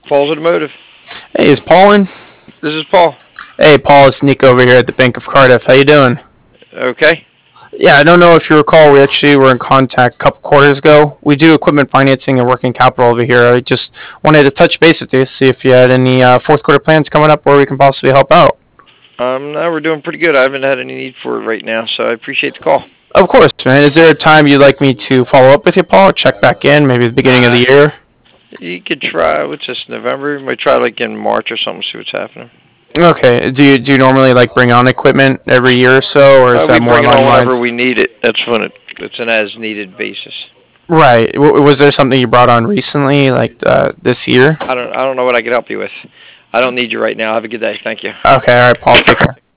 Paul's Automotive. Hey, is Paul in? This is Paul. Hey, Paul, it's Nick over here at the Bank of Cardiff. How you doing? Okay. Yeah, I don't know if you recall, we actually were in contact a couple quarters ago. We do equipment financing and working capital over here. I just wanted to touch base with you, see if you had any fourth quarter plans coming up where we can possibly help out. No, we're doing pretty good. I haven't had any need for it right now, so I appreciate the call. Of course, man. Is there a time you'd like me to follow up with you, Paul? Check back in, maybe at the beginning of the year? You could try. What's this? November? You might try like in March or something. See what's happening. Okay. Do you normally like bring on equipment every year or so, or is We that more bring it along on the whenever lines? we need it. That's when it's an as needed basis. Right. Was there something you brought on recently, like this year? I don't know what I can help you with. I don't need you right now. Have a good day. Thank you. Okay. All right, Paul. Take care.